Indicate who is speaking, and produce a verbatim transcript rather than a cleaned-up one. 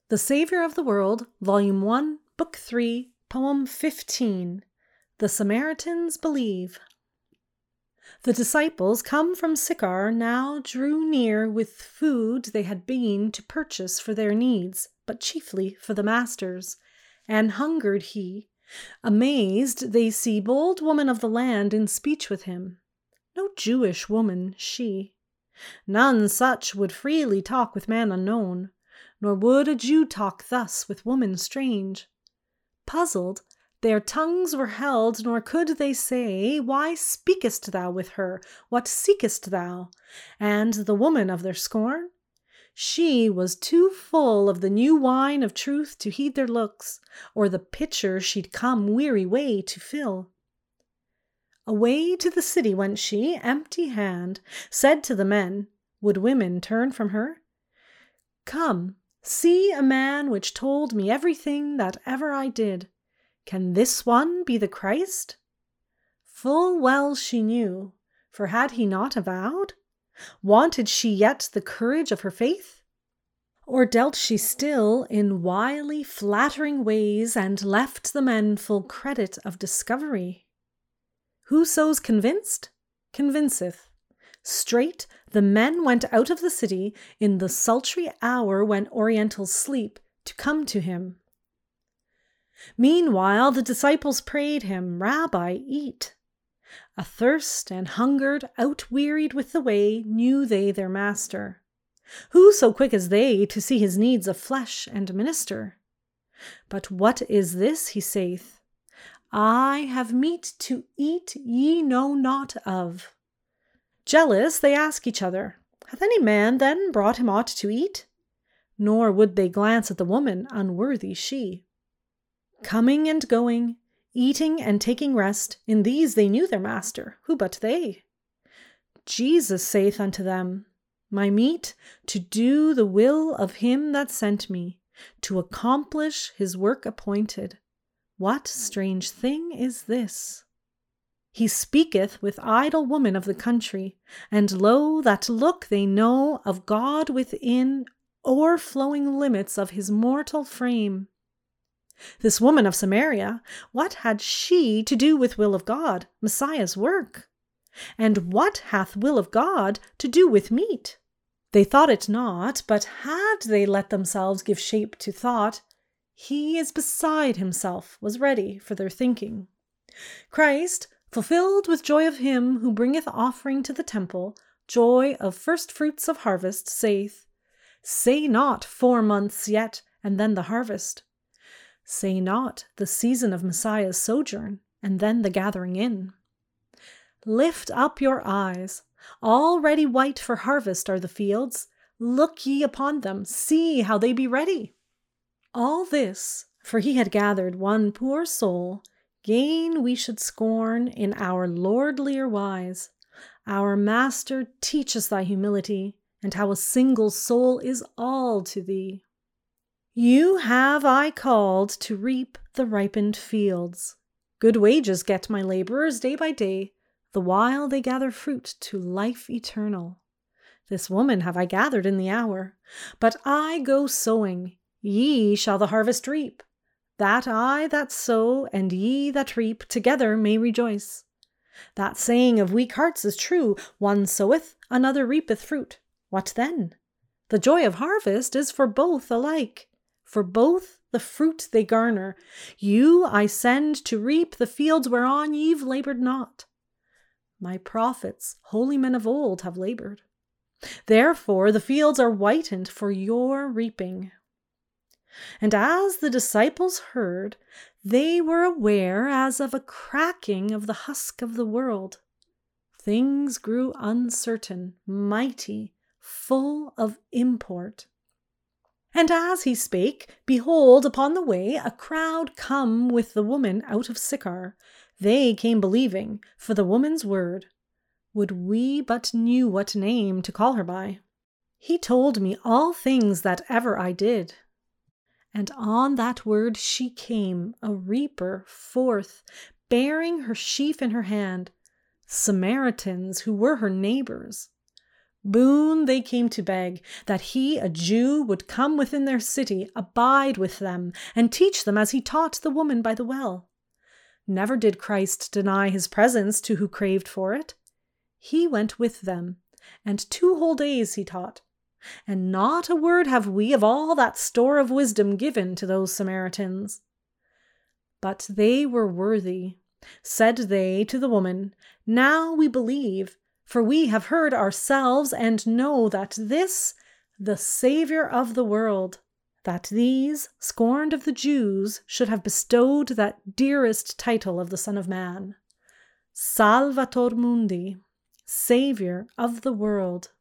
Speaker 1: The Savior of the World, Volume one, Book three, Poem fifteen. The Samaritans Believe. The disciples, come from Sychar, now drew near with food they had been to purchase for their needs, but chiefly for the Master's. And hungered he. Amazed, they see bold woman of the land in speech with him. No Jewish woman she. None such would freely talk with man unknown, nor would a Jew talk thus with woman strange. Puzzled, their tongues were held, nor could they say, Why speakest thou with her? What seekest thou? And the woman of their scorn? She was too full of the new wine of truth to heed their looks, or the pitcher she'd come weary way to fill. Away to the city went she, empty hand, said to the men, would women turn from her? Come, see a man which told me everything that ever I did. Can this one be the Christ? Full well she knew, for had he not avowed? Wanted she yet the courage of her faith? Or dealt she still in wily, flattering ways, and left the men full credit of discovery? Whoso's convinced, convinceth. Straight the men went out of the city in the sultry hour when Orientals sleep, to come to him. Meanwhile the disciples prayed him, Rabbi, eat. Athirst and hungered, outwearied with the way, knew they their master. Who so quick as they to see his needs of flesh and minister? But what is this, he saith? I have meat to eat ye know not of. Jealous, they ask each other, Hath any man then brought him aught to eat? Nor would they glance at the woman, unworthy she. Coming and going, eating and taking rest, in these they knew their master, who but they? Jesus saith unto them, My meat, to do the will of him that sent me, to accomplish his work appointed. What strange thing is this? He speaketh with idle woman of the country, and lo, that look they know of God within o'erflowing limits of his mortal frame. This woman of Samaria, what had she to do with will of God, Messiah's work? And what hath will of God to do with meat? They thought it not, but had they let themselves give shape to thought, he is beside himself, was ready for their thinking. Christ, fulfilled with joy of him who bringeth offering to the temple, joy of first fruits of harvest, saith, Say not four months yet, and then the harvest. Say not the season of Messiah's sojourn, and then the gathering in. Lift up your eyes. Already white for harvest are the fields. Look ye upon them, see how they be ready. All this, for he had gathered one poor soul, gain we should scorn in our lordlier wise. Our Master, teach us thy humility, and how a single soul is all to thee. You have I called to reap the ripened fields. Good wages get my laborers day by day, the while they gather fruit to life eternal. This woman have I gathered in the hour, but I go sowing. Ye shall the harvest reap, that I that sow and ye that reap together may rejoice. That saying of weak hearts is true, one soweth, another reapeth fruit. What then? The joy of harvest is for both alike. For both the fruit they garner, you I send to reap the fields whereon ye've laboured not. My prophets, holy men of old, have laboured. Therefore the fields are whitened for your reaping. And as the disciples heard, they were aware as of a cracking of the husk of the world. Things grew uncertain, mighty, full of import. And as he spake, behold, upon the way, a crowd come with the woman out of Sychar. They came believing, for the woman's word. Would we but knew what name to call her by. He told me all things that ever I did. And on that word she came, a reaper, forth, bearing her sheaf in her hand, Samaritans who were her neighbours. Boon they came to beg, that he, a Jew, would come within their city, abide with them, and teach them as he taught the woman by the well. Never did Christ deny his presence to who craved for it. He went with them, and two whole days he taught. And not a word have we of all that store of wisdom given to those Samaritans. But they were worthy. Said they to the woman, Now we believe, for we have heard ourselves and know that this, the Saviour of the world, that these, scorned of the Jews, should have bestowed that dearest title of the Son of Man, Salvator Mundi, Saviour of the world.